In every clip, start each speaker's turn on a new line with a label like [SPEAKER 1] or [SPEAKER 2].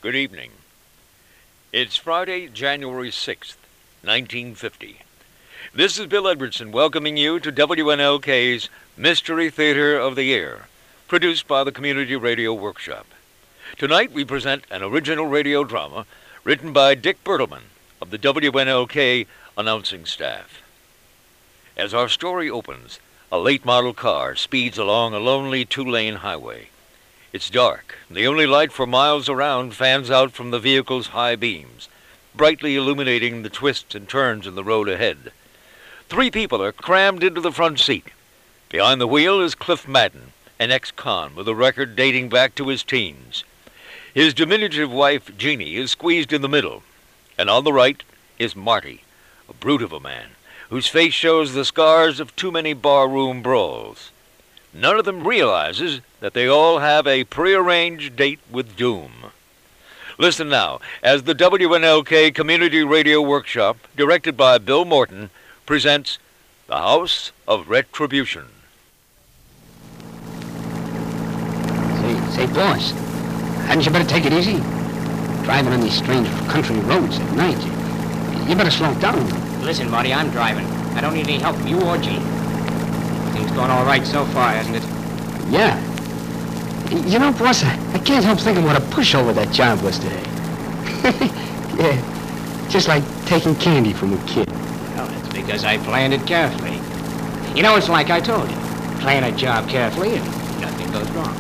[SPEAKER 1] Good evening. It's Friday, January 6th, 1950. This is Bill Edwardson welcoming you to WNLK's Mystery Theater of the Year, produced by the Community Radio Workshop. Tonight we present an original radio drama written by Dick Bertelman of the WNLK announcing staff. As our story opens, a late-model car speeds along a lonely two-lane highway. It's dark. The only light for miles around fans out from the vehicle's high beams, brightly illuminating the twists and turns in the road ahead. 3 people are crammed into the front seat. Behind the wheel is Cliff Madden, an ex-con with a record dating back to his teens. His diminutive wife, Jeannie, is squeezed in the middle. And on the right is Marty, a brute of a man, whose face shows the scars of too many barroom brawls. None of them realizes that they all have a prearranged date with doom. Listen now, as the WNLK Community Radio Workshop, directed by Bill Morton, presents The House of Retribution.
[SPEAKER 2] Say, boss, hadn't you better take it easy? Driving on these strange country roads at night. You better slow down.
[SPEAKER 3] Listen, Marty, I'm driving. I don't need any help from you or Gene. Everything's going all right so far, hasn't it?
[SPEAKER 2] Yeah. You know, boss, I can't help thinking what a pushover that job was today. Yeah, just like taking candy from a kid.
[SPEAKER 3] Well, that's because I planned it carefully. You know, it's like I told you. Plan a job carefully and nothing goes wrong.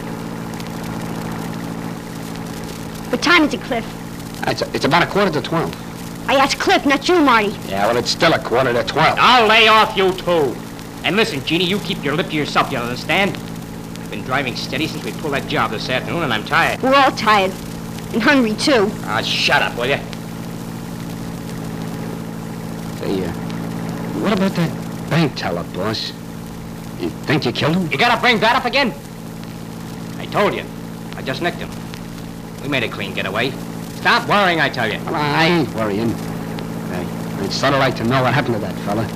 [SPEAKER 4] What time is it, Cliff?
[SPEAKER 2] It's about 11:45.
[SPEAKER 4] I asked Cliff, not you, Marty.
[SPEAKER 2] Yeah, well, it's still 11:45.
[SPEAKER 3] I'll lay off you two. And listen, Jeannie, you keep your lip to yourself, you understand? I've been driving steady since we pulled that job this afternoon, and I'm tired.
[SPEAKER 4] We're all tired. And hungry, too.
[SPEAKER 3] Ah, shut up, will you?
[SPEAKER 2] Say, what about that bank teller, boss? You think you killed him?
[SPEAKER 3] You gotta bring that up again? I told you. I just nicked him. We made a clean getaway. Stop worrying, I tell you.
[SPEAKER 2] Well, I ain't worrying. I'd sort of like to know what happened to that fella.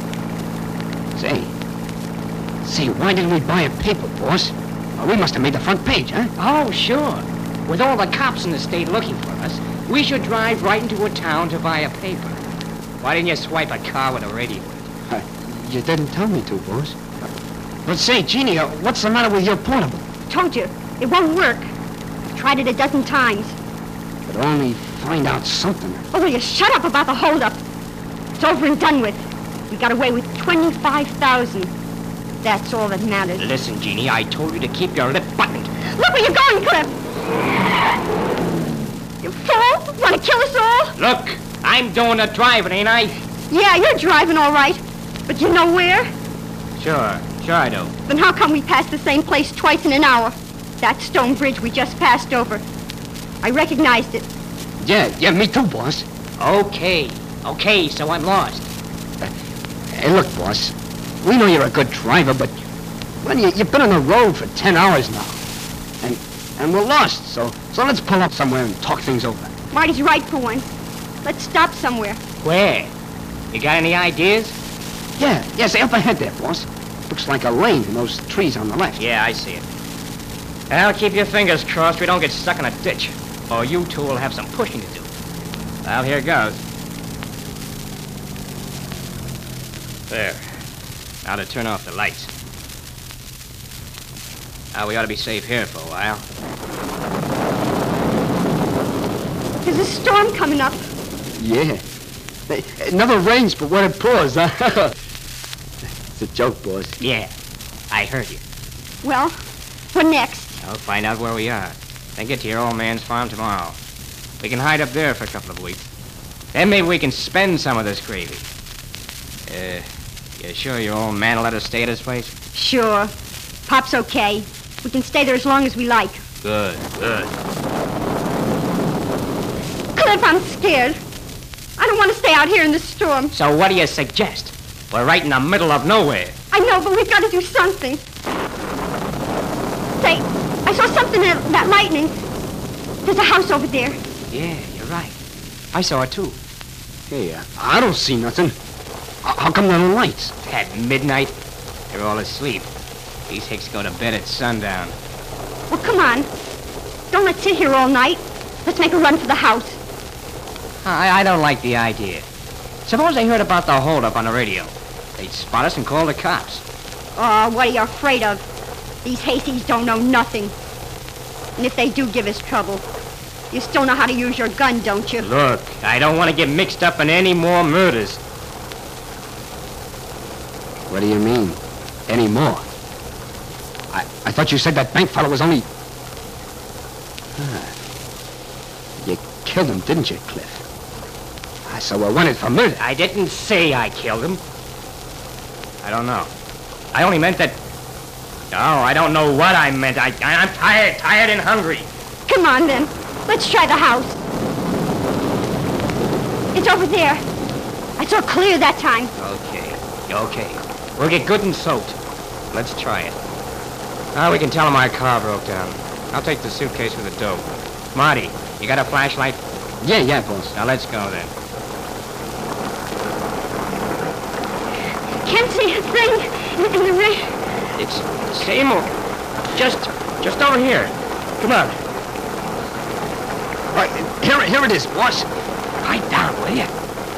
[SPEAKER 2] Say, why didn't we buy a paper, boss? Well, we must have made the front page, huh?
[SPEAKER 3] Oh, sure. With all the cops in the state looking for us, we should drive right into a town to buy a paper. Why didn't you swipe a car with a radio in it?
[SPEAKER 2] You didn't tell me to, boss. But say, Jeannie, what's the matter with your portable?
[SPEAKER 4] Told you, it won't work. I've tried it a dozen times.
[SPEAKER 2] Could only find out something.
[SPEAKER 4] Oh, will you shut up about the holdup? It's over and done with. We got away with $25,000. That's all that matters.
[SPEAKER 3] Listen, Jeannie, I told you to keep your lip buttoned.
[SPEAKER 4] Look where you're going, Cliff! You fool! Want to kill us all?
[SPEAKER 3] Look, I'm doing the driving, ain't I?
[SPEAKER 4] Yeah, you're driving all right. But you know where?
[SPEAKER 3] Sure I do.
[SPEAKER 4] Then how come we pass the same place twice in an hour? That stone bridge we just passed over. I recognized it.
[SPEAKER 2] Yeah, me too, boss.
[SPEAKER 3] Okay, so I'm lost.
[SPEAKER 2] Hey, look, boss. We know you're a good driver, but well, you've been on the road for 10 hours now. And we're lost, so let's pull up somewhere and talk things over.
[SPEAKER 4] Marty's right for once. Let's stop somewhere.
[SPEAKER 3] Where? You got any ideas?
[SPEAKER 2] Yeah, say up ahead there, boss. Looks like a lane in those trees on the left.
[SPEAKER 3] Yeah, I see it. Well, keep your fingers crossed we don't get stuck in a ditch, or you two will have some pushing to do. Well, here goes. There. Now to turn off the lights. Now we ought to be safe here for a while.
[SPEAKER 4] There's a storm coming up.
[SPEAKER 2] Yeah. It never rains but when it pours, huh? It's a joke, boss.
[SPEAKER 3] Yeah, I heard you.
[SPEAKER 4] Well, what next?
[SPEAKER 3] I'll find out where we are. Then get to your old man's farm tomorrow. We can hide up there for a couple of weeks. Then maybe we can spend some of this gravy. You sure your old man will let us stay at his place?
[SPEAKER 4] Sure. Pop's okay. We can stay there as long as we like.
[SPEAKER 3] Good.
[SPEAKER 4] Cliff, I'm scared. I don't want to stay out here in the storm.
[SPEAKER 3] So what do you suggest? We're right in the middle of nowhere.
[SPEAKER 4] I know, but we've got to do something. Say, I saw something in that lightning. There's a house over there.
[SPEAKER 3] Yeah, you're right. I saw it too.
[SPEAKER 2] Hey, I don't see nothing. How come there are no lights?
[SPEAKER 3] At midnight, they're all asleep. These hicks go to bed at sundown.
[SPEAKER 4] Well, come on. Don't let's sit here all night. Let's make a run for the house.
[SPEAKER 3] I don't like the idea. Suppose they heard about the holdup on the radio. They'd spot us and call the cops.
[SPEAKER 4] Oh, what are you afraid of? These hayseeds don't know nothing. And if they do give us trouble, you still know how to use your gun, don't you?
[SPEAKER 3] Look, I don't want to get mixed up in any more murders.
[SPEAKER 2] What do you mean? Any more? I thought you said that bank fellow was only... You killed him, didn't you, Cliff? So we're wanted for murder.
[SPEAKER 3] I didn't say I killed him. I don't know. I only meant that... No, I don't know what I meant. I'm tired and hungry.
[SPEAKER 4] Come on, then. Let's try the house. It's over there. I saw clear that time.
[SPEAKER 3] Okay. We'll get good and soaked. Let's try it. Now we can tell them our car broke down. I'll take the suitcase with the dope. Marty, you got a flashlight?
[SPEAKER 2] Yeah, boss.
[SPEAKER 3] Now let's go then.
[SPEAKER 4] Can't see a thing in the rain.
[SPEAKER 3] It's same old. Just over here. Come on.
[SPEAKER 2] Right, here it is, boss.
[SPEAKER 3] Pipe down, will you?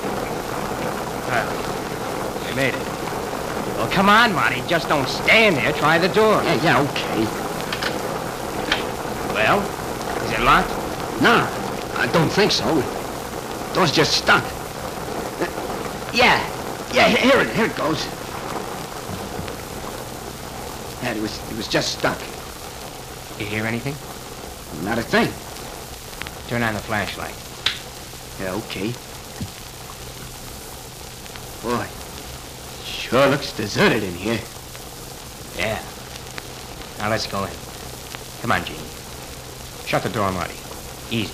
[SPEAKER 3] We made it. Well, come on, Marty. Just don't stand there. Try the door.
[SPEAKER 2] Yeah, okay.
[SPEAKER 3] Well, is it locked?
[SPEAKER 2] No, I don't think so. Door's just stuck. Yeah, here it goes. Yeah, it was just stuck.
[SPEAKER 3] You hear anything?
[SPEAKER 2] Not a thing.
[SPEAKER 3] Turn on the flashlight.
[SPEAKER 2] Yeah, okay. Boy, sure looks deserted in here.
[SPEAKER 3] Yeah. Now let's go in. Come on, Gene. Shut the door, Marty. Easy.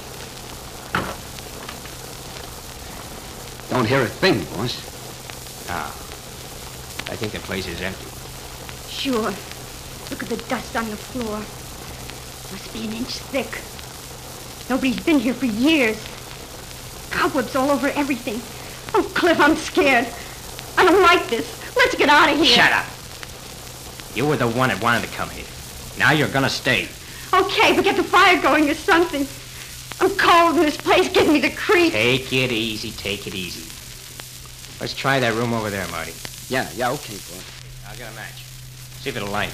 [SPEAKER 2] Don't hear a thing, boss.
[SPEAKER 3] Ah. I think the place is empty.
[SPEAKER 4] Sure. Look at the dust on the floor. Must be an inch thick. Nobody's been here for years. Cobwebs all over everything. Oh, Cliff, I'm scared. I don't like this. Let's get out of here.
[SPEAKER 3] Shut up. You were the one that wanted to come here. Now you're gonna stay.
[SPEAKER 4] Okay, but get the fire going or something. I'm cold and this place gives me the creeps.
[SPEAKER 3] Take it easy. Let's try that room over there, Marty.
[SPEAKER 2] Yeah, okay, boss.
[SPEAKER 3] I'll get a match. See if it'll light.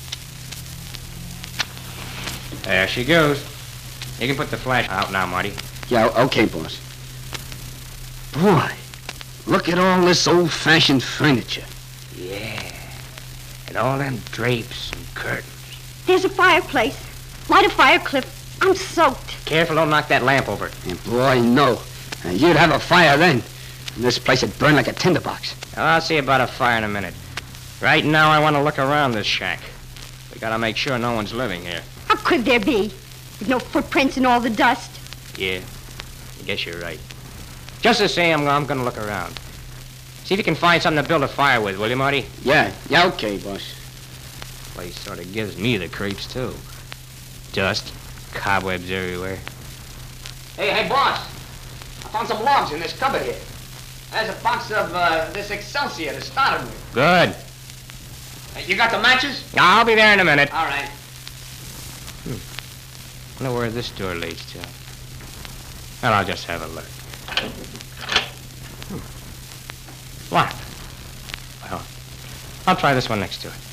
[SPEAKER 3] There she goes. You can put the flash out now, Marty.
[SPEAKER 2] Yeah, okay, boss. Boy, look at all this old-fashioned furniture.
[SPEAKER 3] Yeah. And all them drapes and curtains.
[SPEAKER 4] There's a fireplace. Light a fire, Cliff. I'm soaked.
[SPEAKER 3] Careful, don't knock that lamp over.
[SPEAKER 2] And boy, no. You'd have a fire then. And this place would burn like a tinderbox.
[SPEAKER 3] I'll see about a fire in a minute. Right now, I want to look around this shack. We gotta make sure no one's living here.
[SPEAKER 4] How could there be? With no footprints and all the dust.
[SPEAKER 3] Yeah, I guess you're right. Just the same, I'm gonna look around. See if you can find something to build a fire with, will you, Marty?
[SPEAKER 2] Yeah, okay, boss.
[SPEAKER 3] Place sort of gives me the creeps, too. Dust, cobwebs everywhere.
[SPEAKER 2] Hey, boss. I found some logs in this cupboard here. There's a box of this Excelsior to start with.
[SPEAKER 3] Good.
[SPEAKER 2] You got the matches?
[SPEAKER 3] I'll be there in a minute.
[SPEAKER 2] All right.
[SPEAKER 3] Wonder where this door leads to. Well, I'll just have a look. Locked. Well, I'll try this one next to it.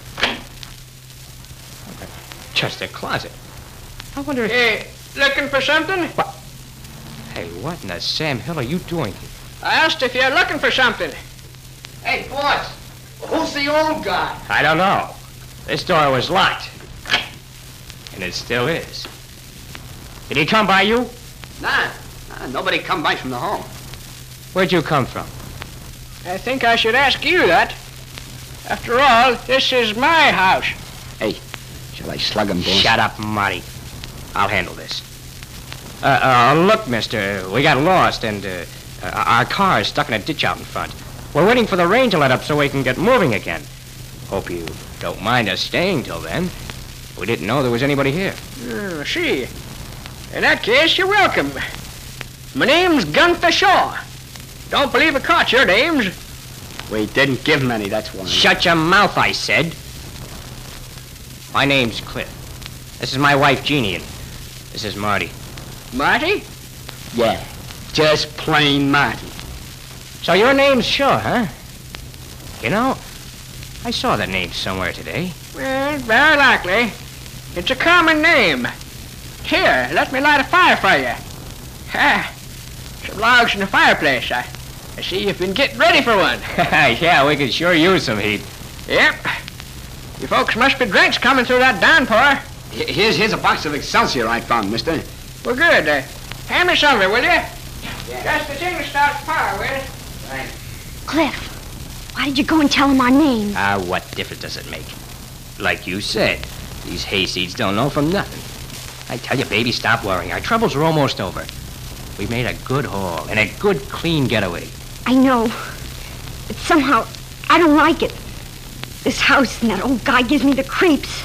[SPEAKER 3] Okay. Just a closet. I wonder if...
[SPEAKER 5] Hey, looking for something?
[SPEAKER 3] What? Hey, what in the Sam Hill are you doing here?
[SPEAKER 5] I asked if you're looking for something.
[SPEAKER 2] Hey, boss. Who's the old guy?
[SPEAKER 3] I don't know. This door was locked. And it still is. Did he come by you?
[SPEAKER 2] Nah, nobody come by from the hall.
[SPEAKER 3] Where'd you come from?
[SPEAKER 5] I think I should ask you that. After all, this is my house.
[SPEAKER 2] Hey, shall I slug him, boss?
[SPEAKER 3] Shut up, Marty. I'll handle this. Look, mister, we got lost and our car is stuck in a ditch out in front. We're waiting for the rain to let up so we can get moving again. Hope you don't mind us staying till then. We didn't know there was anybody here.
[SPEAKER 5] See. In that case, you're welcome. My name's Gunther Shaw. Don't believe I caught your names.
[SPEAKER 2] We didn't give him any, that's why.
[SPEAKER 3] Shut your mouth, I said. My name's Cliff. This is my wife, Jeannie, and this is Marty.
[SPEAKER 5] Marty?
[SPEAKER 2] Yeah, just plain Marty.
[SPEAKER 3] So your name's Shaw, huh? You know, I saw that name somewhere today.
[SPEAKER 5] Well, very likely. It's a common name. Here, let me light a fire for you. Some logs in the fireplace. I see you've been getting ready for one.
[SPEAKER 3] Yeah, we could sure use some heat.
[SPEAKER 5] Yep. You folks must be drinks coming through that downpour.
[SPEAKER 2] Here's a box of Excelsior I found, mister.
[SPEAKER 5] Well, good. Hand me some of it, will you? Yeah. Just the thing to start the fire with.
[SPEAKER 2] Thanks.
[SPEAKER 4] Cliff, why did you go and tell him our name?
[SPEAKER 3] What difference does it make? Like you said, these hayseeds don't know from nothing. I tell you, baby, stop worrying. Our troubles are almost over. We made a good haul and a good, clean getaway.
[SPEAKER 4] I know, but somehow I don't like it. This house and that old guy gives me the creeps.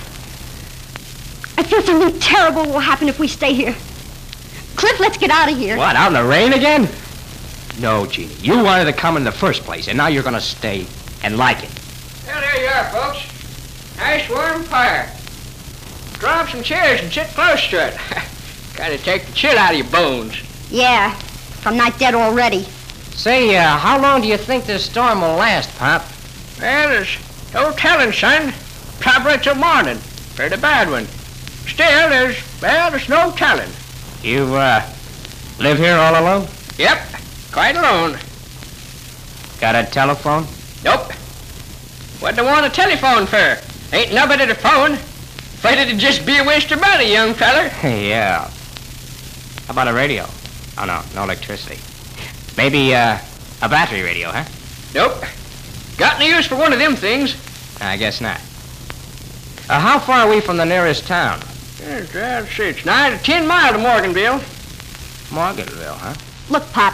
[SPEAKER 4] I feel something terrible will happen if we stay here. Cliff, let's get out of here.
[SPEAKER 3] What, out in the rain again? No, Jeannie. You wanted to come in the first place, and now you're going to stay and like it.
[SPEAKER 5] Well, there you are, folks. Nice warm fire. Draw up some chairs and sit close to it. Kind of take the chill out of your bones.
[SPEAKER 4] Yeah, if I'm not dead already.
[SPEAKER 3] Say, how long do you think this storm will last, Pop?
[SPEAKER 5] Well, there's no telling, son. Probably till morning. For the bad one. Still, there's no telling.
[SPEAKER 3] You, live here all alone?
[SPEAKER 5] Yep, quite alone.
[SPEAKER 3] Got a telephone?
[SPEAKER 5] Nope. What do you want a telephone for? Ain't nobody to phone. Afraid it'd just be a waste of money, young feller.
[SPEAKER 3] Yeah. How about a radio? Oh, no electricity. Maybe, a battery radio, huh?
[SPEAKER 5] Nope. Got any use for one of them things?
[SPEAKER 3] I guess not. How far are we from the nearest town?
[SPEAKER 5] Let's see, it's 9 to 10 miles to Morganville.
[SPEAKER 3] Morganville, huh?
[SPEAKER 4] Look, Pop.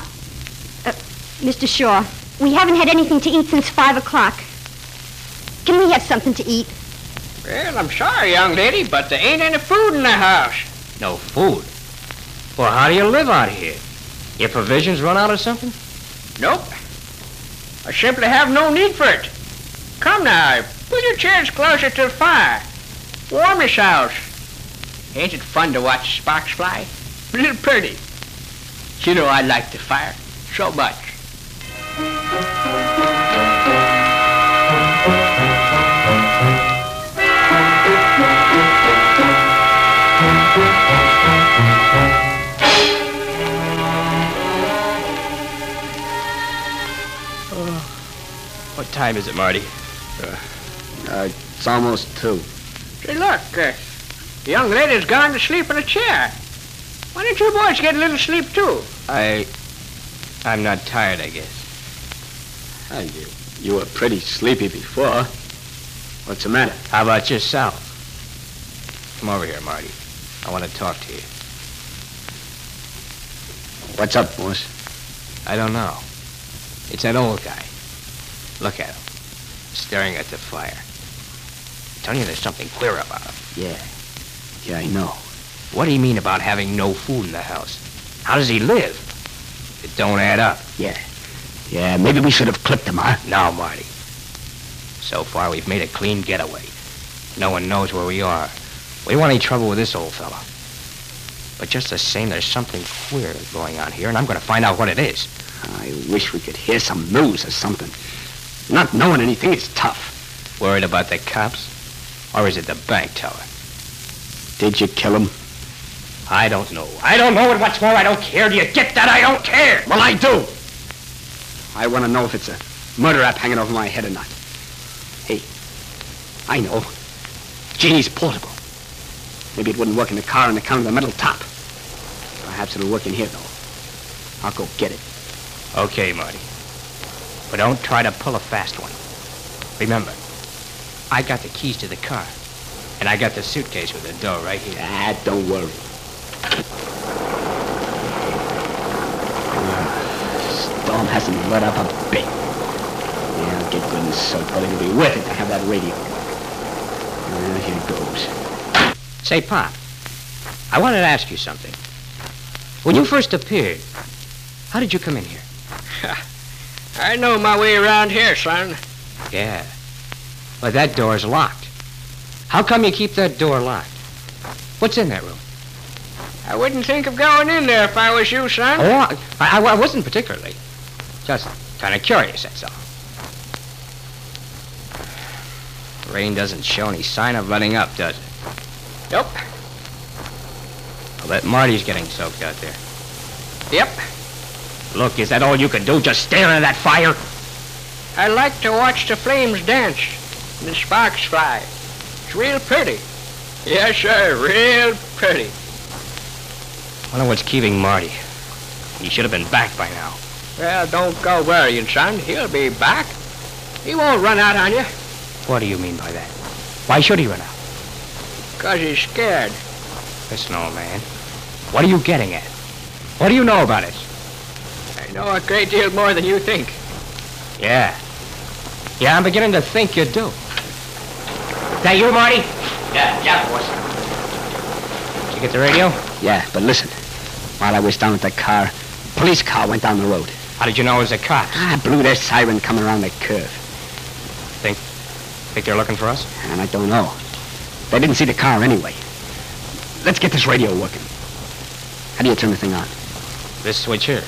[SPEAKER 4] Mr. Shaw, we haven't had anything to eat since 5 o'clock. Can we have something to eat?
[SPEAKER 5] Well, I'm sorry, young lady, but there ain't any food in the house.
[SPEAKER 3] No food? Well, how do you live out here? Your provisions run out or something?
[SPEAKER 5] Nope. I simply have no need for it. Come now, put your chairs closer to the fire. Warm yourselves. Ain't it fun to watch sparks fly? Real pretty. You know I like the fire so much.
[SPEAKER 3] What time is it, Marty?
[SPEAKER 2] It's almost 2.
[SPEAKER 5] Say, look, the young lady's gone to sleep in a chair. Why don't you boys get a little sleep, too?
[SPEAKER 3] I'm not tired, I guess.
[SPEAKER 2] Hey, you were pretty sleepy before. What's the matter?
[SPEAKER 3] How about yourself? Come over here, Marty. I want to talk to you.
[SPEAKER 2] What's up, boss?
[SPEAKER 3] I don't know. It's that old guy. Look at him. Staring at the fire. I'm telling you, there's something queer about him.
[SPEAKER 2] Yeah, I know.
[SPEAKER 3] What do you mean about having no food in the house? How does he live? It don't add up.
[SPEAKER 2] Yeah, maybe we should have clipped him, huh?
[SPEAKER 3] No, Marty. So far, we've made a clean getaway. No one knows where we are. We don't want any trouble with this old fella. But just the same, there's something queer going on here, and I'm going to find out what it is.
[SPEAKER 2] I wish we could hear some news or something. Not knowing anything is tough.
[SPEAKER 3] Worried about the cops? Or is it the bank teller?
[SPEAKER 2] Did you kill him?
[SPEAKER 3] I don't know. I don't know, and what's more, I don't care. Do you get that? I don't care.
[SPEAKER 2] Well, I do. I want to know if it's a murder rap hanging over my head or not. Hey, I know. Jeannie's portable. Maybe it wouldn't work in the car on account of the metal top. Perhaps it'll work in here, though. I'll go get it.
[SPEAKER 3] Okay, Marty. But don't try to pull a fast one. Remember, I got the keys to the car. And I got the suitcase with the door right here.
[SPEAKER 2] Don't worry. Storm hasn't let up a bit. Yeah, I'll get good and soaked, but it'll be worth it to have that radio. Here it goes.
[SPEAKER 3] Say, Pop, I wanted to ask you something. When you first appeared, how did you come in here?
[SPEAKER 5] I know my way around here, son.
[SPEAKER 3] Yeah. But that door's locked. How come you keep that door locked? What's in that room?
[SPEAKER 5] I wouldn't think of going in there if I was you, son.
[SPEAKER 3] Oh, I wasn't particularly. Just kind of curious, that's all. Rain doesn't show any sign of letting up, does it?
[SPEAKER 5] Nope.
[SPEAKER 3] I'll bet Marty's getting soaked out there.
[SPEAKER 5] Yep.
[SPEAKER 3] Look, is that all you can do? Just stare into that fire?
[SPEAKER 5] I like to watch the flames dance and the sparks fly. It's real pretty. Yes, sir, real pretty.
[SPEAKER 3] Wonder what's keeping Marty. He should have been back by now.
[SPEAKER 5] Well, don't go worrying, son. He'll be back. He won't run out on you.
[SPEAKER 3] What do you mean by that? Why should he run out?
[SPEAKER 5] 'Cause he's scared.
[SPEAKER 3] Listen, old man. What are you getting at? What do you know about it?
[SPEAKER 5] I know a great deal more than you think.
[SPEAKER 3] Yeah. Yeah, I'm beginning to think you do. That you, Marty?
[SPEAKER 2] Yeah, boss.
[SPEAKER 3] Did you get the radio?
[SPEAKER 2] Yeah, but listen. While I was down at the car, police car went down the road.
[SPEAKER 3] How did you know it was a cop?
[SPEAKER 2] I blew their siren coming around the curve.
[SPEAKER 3] Think they're looking for us?
[SPEAKER 2] And I don't know. They didn't see the car anyway. Let's get this radio working. How do you turn the thing on?
[SPEAKER 3] This switch here.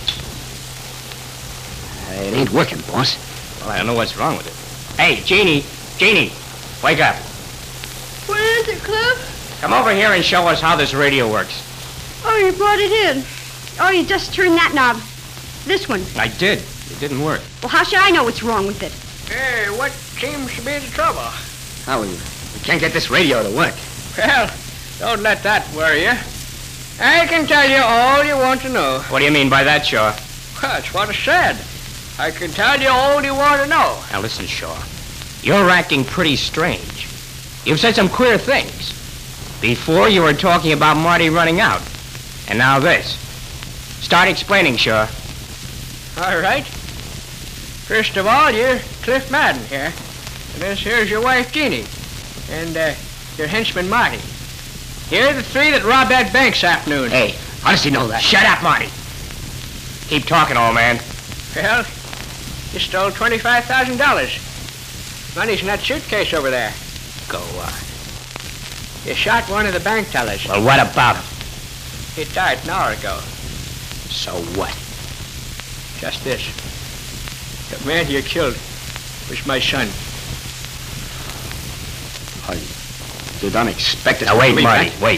[SPEAKER 2] It ain't working, boss.
[SPEAKER 3] Well, I don't know what's wrong with it. Hey, Jeannie! Jeannie! Wake up.
[SPEAKER 4] What is it, Cliff?
[SPEAKER 3] Come over here and show us how this radio works.
[SPEAKER 4] Oh, you brought it in. Oh, you just turned that knob. This one.
[SPEAKER 3] I did. It didn't work.
[SPEAKER 4] Well, how should I know what's wrong with it?
[SPEAKER 5] Hey, what seems to be the trouble?
[SPEAKER 2] How we can't get this radio to work.
[SPEAKER 5] Well, don't let that worry you. I can tell you all you want to know.
[SPEAKER 3] What do you mean by that, Shaw?
[SPEAKER 5] Well, that's what I said. I can tell you all you want to know.
[SPEAKER 3] Now listen, Shaw. You're acting pretty strange. You've said some queer things. Before you were talking about Marty running out. And now this. Start explaining, Shaw.
[SPEAKER 5] All right. First of all, you're Cliff Madden here. And this here's your wife, Jeannie. And, your henchman, Marty. Here are the three that robbed that bank this afternoon.
[SPEAKER 2] Hey, how does he know that?
[SPEAKER 3] Shut up, Marty. Keep talking, old man.
[SPEAKER 5] Well, you stole $25,000. Money's in that suitcase over there.
[SPEAKER 3] Go on.
[SPEAKER 5] You shot one of the bank tellers.
[SPEAKER 3] Well, what about him?
[SPEAKER 5] He died an hour ago.
[SPEAKER 3] So what?
[SPEAKER 5] Just this. The man you killed was my son.
[SPEAKER 2] I did unexpected.
[SPEAKER 3] Now, wait, Marty, wait.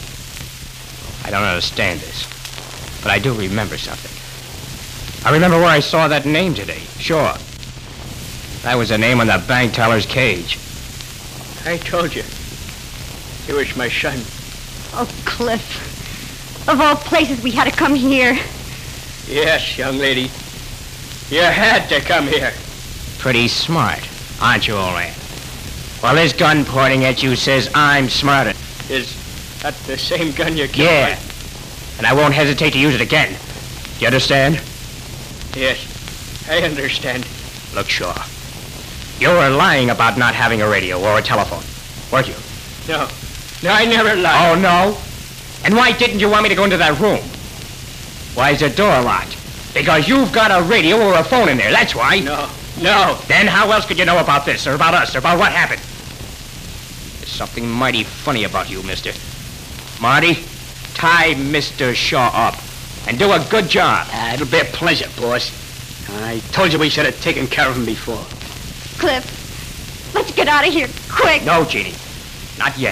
[SPEAKER 3] I don't understand this, but I do remember something. I remember where I saw that name today. Sure. That was the name on the bank teller's cage.
[SPEAKER 5] I told you. He was my son.
[SPEAKER 4] Oh, Cliff. Of all places, we had to come here.
[SPEAKER 5] Yes, young lady. You had to come here.
[SPEAKER 3] Pretty smart, aren't you, old man? Well, this gun pointing at you says I'm smarter.
[SPEAKER 5] Is that the same gun you killed?
[SPEAKER 3] Yeah. And I won't hesitate to use it again. You understand?
[SPEAKER 5] Yes, I understand.
[SPEAKER 3] Look, Shaw. You were lying about not having a radio or a telephone, weren't you?
[SPEAKER 5] No, I never lied.
[SPEAKER 3] Oh, no? And why didn't you want me to go into that room? Why is the door locked? Because you've got a radio or a phone in there, that's why.
[SPEAKER 5] No.
[SPEAKER 3] Then how else could you know about this, or about us, or about what happened? There's something mighty funny about you, mister. Marty, tie Mr. Shaw up, and do a good job.
[SPEAKER 2] It'll be a pleasure, boss. I told you we should have taken care of him before.
[SPEAKER 4] Cliff, let's get out of here, quick.
[SPEAKER 3] No, Jeannie, not yet.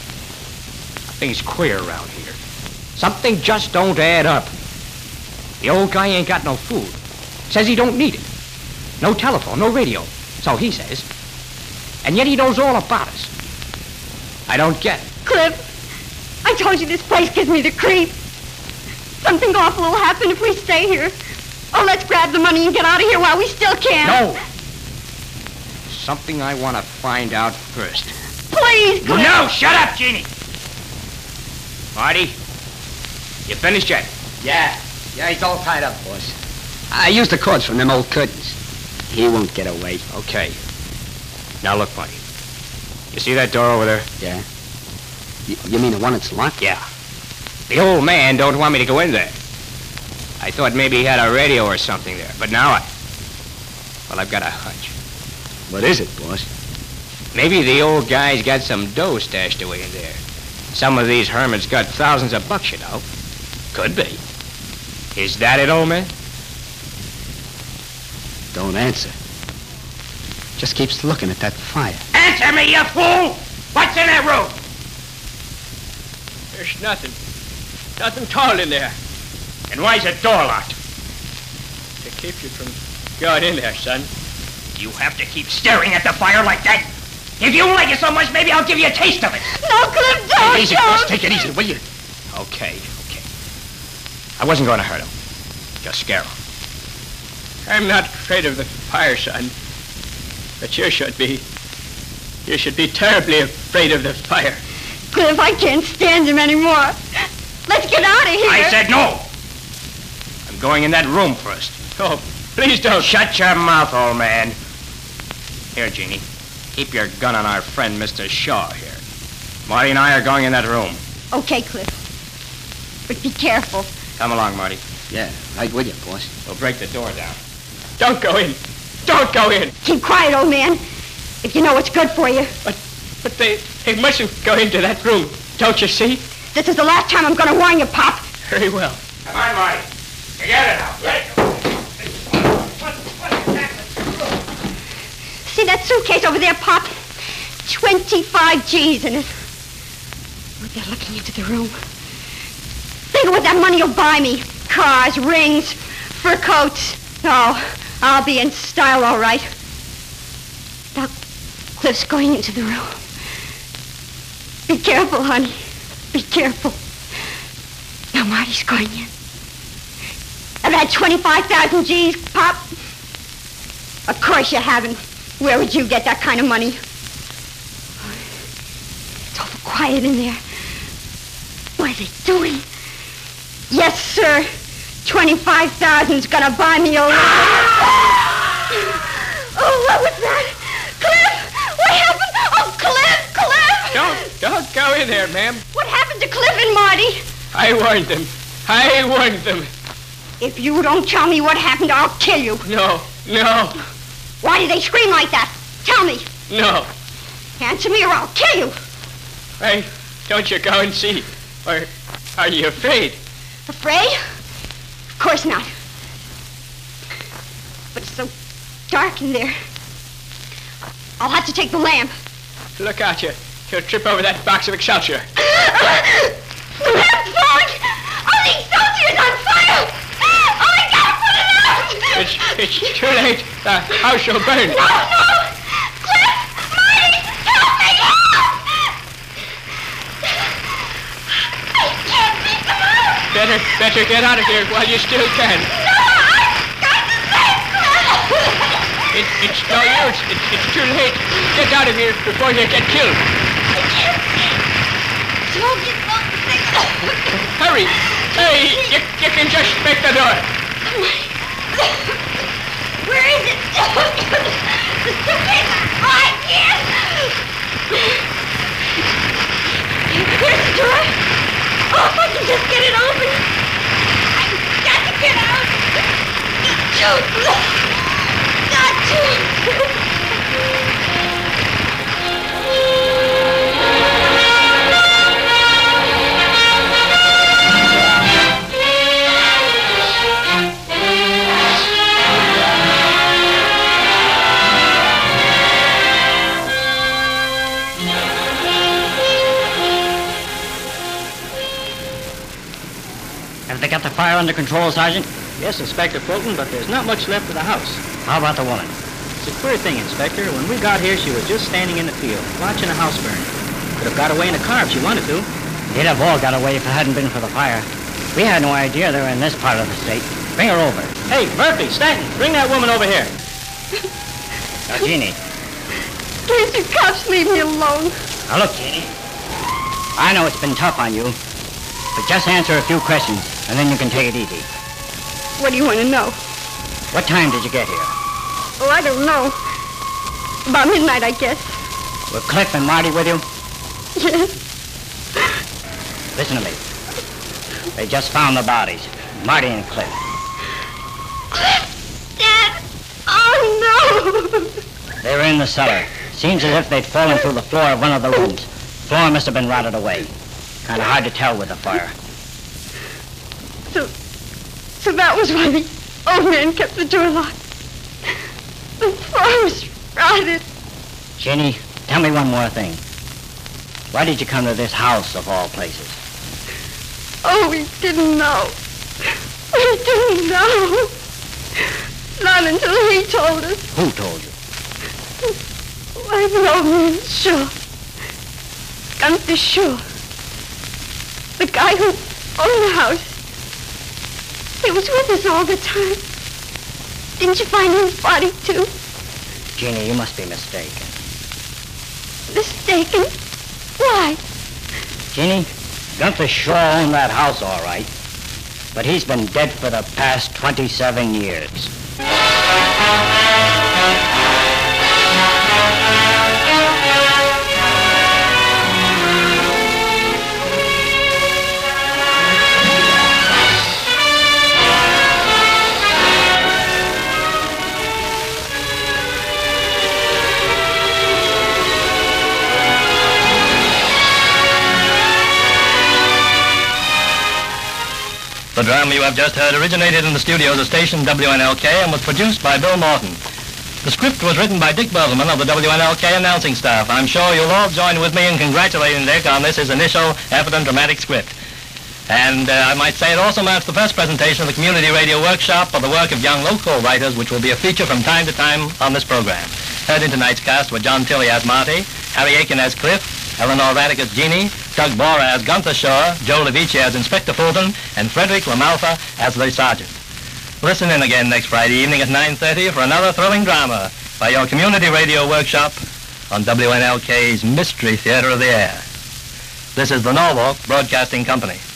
[SPEAKER 3] Things queer around here. Something just don't add up. The old guy ain't got no food. Says he don't need it. No telephone, no radio. So he says. And yet he knows all about us. I don't get it.
[SPEAKER 4] Cliff, I told you this place gives me the creeps. Something awful will happen if we stay here. Oh, let's grab the money and get out of here while we still can.
[SPEAKER 3] No! Something I want to find out first.
[SPEAKER 4] Please, Cliff.
[SPEAKER 3] No, shut up, Jeannie! Marty, you finished yet?
[SPEAKER 2] Yeah, he's all tied up, boss. I used the cords from them old curtains. He won't get away.
[SPEAKER 3] Okay. Now look, Marty. You see that door over there?
[SPEAKER 2] Yeah? You mean the one that's locked?
[SPEAKER 3] Yeah. The old man don't want me to go in there. I thought maybe he had a radio or something there, but now Well, I've got a hunch.
[SPEAKER 2] What is it, boss?
[SPEAKER 3] Maybe the old guy's got some dough stashed away in there. Some of these hermits got thousands of bucks, you know. Could be. Is that it, old man?
[SPEAKER 2] Don't answer. Just keeps looking at that fire.
[SPEAKER 5] Answer me, you fool! What's in that room? There's nothing. Nothing tall in there.
[SPEAKER 3] And why's the door locked?
[SPEAKER 5] To keep you from going in there, son.
[SPEAKER 3] You have to keep staring at the fire like that? If you like it so much, maybe I'll give you a taste of it.
[SPEAKER 4] No, Cliff, don't!
[SPEAKER 2] Easy, boss. Take it easy, will you?
[SPEAKER 3] Okay. I wasn't going to hurt him. Just scare him.
[SPEAKER 5] I'm not afraid of the fire, son. But you should be. You should be terribly afraid of the fire.
[SPEAKER 4] Cliff, I can't stand him anymore. Let's get out of here.
[SPEAKER 3] I said no. I'm going in that room first.
[SPEAKER 5] Oh, please don't.
[SPEAKER 3] Shut your mouth, old man. Here, Jeannie. Keep your gun on our friend, Mr. Shaw, here. Marty and I are going in that room.
[SPEAKER 4] Okay, Cliff. But be careful.
[SPEAKER 3] Come along, Marty.
[SPEAKER 2] Yeah, right with you, boss.
[SPEAKER 3] We'll break the door down.
[SPEAKER 5] Don't go in. Don't go in.
[SPEAKER 4] Keep quiet, old man. If you know what's good for you.
[SPEAKER 5] But they mustn't go into that room. Don't you see?
[SPEAKER 4] This is the last time I'm going to warn you, Pop.
[SPEAKER 5] Very well.
[SPEAKER 3] Come on, Marty. Forget it now. Let it go.
[SPEAKER 4] See that suitcase over there, Pop? 25 G's in it. Oh, they're looking into the room. Think of what that money will buy me. Cars, rings, fur coats. Oh, I'll be in style, all right. Now, Cliff's going into the room. Be careful, honey. Be careful. Now, Marty's going in. I've had 25,000 G's, Pop. Of course you haven't. Where would you get that kind of money? It's awful quiet in there. What are they doing? Yes, sir. 25,000's gonna buy me a Oh, what was that? Cliff! What happened? Oh, Cliff!
[SPEAKER 5] Don't go in there, ma'am.
[SPEAKER 4] What happened to Cliff and Marty?
[SPEAKER 5] I warned them. I warned them.
[SPEAKER 4] If you don't tell me what happened, I'll kill you.
[SPEAKER 5] No.
[SPEAKER 4] Why did they scream like that? Tell me.
[SPEAKER 5] No.
[SPEAKER 4] Answer me or I'll kill you.
[SPEAKER 5] Why don't you go and see? Or are you afraid?
[SPEAKER 4] Afraid? Of course not. But it's so dark in there. I'll have to take the lamp.
[SPEAKER 5] Look out, you'll trip over that box of Excelsior.
[SPEAKER 4] The lamp's falling! Oh, the Excelsior's on fire! Oh, I gotta put it out!
[SPEAKER 5] It's too late. The house will burn.
[SPEAKER 4] No! Cliff! Marty! Help me! Help! I can't beat them out!
[SPEAKER 5] Better get out of here while you still can.
[SPEAKER 4] No! I've got to save Cliff!
[SPEAKER 5] It's no use. It's too late. Get out of here before you get killed.
[SPEAKER 4] I can't see. Smoke is
[SPEAKER 5] Hurry! Hey, you can just make the door.
[SPEAKER 4] Where is it? The suitcase! Oh, I can't! Here's the door. Oh, if I can just get it open. I've got to get out. Got to.
[SPEAKER 6] Have they got the fire under control, Sergeant?
[SPEAKER 7] Yes, Inspector Fulton, but there's not much left of the house.
[SPEAKER 6] How about the woman?
[SPEAKER 7] It's a queer thing, Inspector. When we got here, she was just standing in the field, watching a house burn. Could have got away in a car if she wanted to.
[SPEAKER 6] They'd have all got away if it hadn't been for the fire. We had no idea they were in this part of the state. Bring her over.
[SPEAKER 7] Hey, Murphy, Stanton, bring that woman over here.
[SPEAKER 6] Now, Jeannie.
[SPEAKER 4] Please, you cops, leave me alone.
[SPEAKER 6] Now, look, Jeannie. I know it's been tough on you, but just answer a few questions, and then you can take it easy.
[SPEAKER 4] What do you want to know?
[SPEAKER 6] What time did you get here?
[SPEAKER 4] Oh, I don't know. About midnight, I guess.
[SPEAKER 6] Were Cliff and Marty with you?
[SPEAKER 4] Yes.
[SPEAKER 6] Listen to me. They just found the bodies. Marty and Cliff.
[SPEAKER 4] Cliff! Dad! Oh, no!
[SPEAKER 6] They were in the cellar. Seems as if they'd fallen through the floor of one of the rooms. Floor must have been rotted away. Kind of hard to tell with the fire.
[SPEAKER 4] So that was why the old man kept the door locked. The floor was rotted.
[SPEAKER 6] Jenny, tell me one more thing. Why did you come to this house of all places?
[SPEAKER 4] Oh, we didn't know. We didn't know. Not until he told us.
[SPEAKER 6] Who told you?
[SPEAKER 4] Why, the old man Shaw. Gunther Shaw. The guy who owned the house. He was with us all the time. Didn't you find his body, too?
[SPEAKER 6] Jeannie, you must be mistaken.
[SPEAKER 4] Mistaken? Why?
[SPEAKER 6] Jeannie, Gunther Shaw owned that house, all right. But he's been dead for the past 27 years.
[SPEAKER 8] The drama you have just heard originated in the studios of station WNLK and was produced by Bill Morton. The script was written by Dick Berthelman of the WNLK announcing staff. I'm sure you'll all join with me in congratulating Dick on this, his initial effort and dramatic script. And I might say it also marks the first presentation of the Community Radio Workshop of the work of young local writers, which will be a feature from time to time on this program. Heard in tonight's cast were John Tilley as Marty, Harry Aiken as Cliff, Eleanor Raddick as Jeannie, Doug Bora as Gunther Shaw, Joe Levici as Inspector Fulton, and Frederick LaMalfa as the Sergeant. Listen in again next Friday evening at 9:30 for another thrilling drama by your Community Radio Workshop on WNLK's Mystery Theater of the Air. This is the Norwalk Broadcasting Company.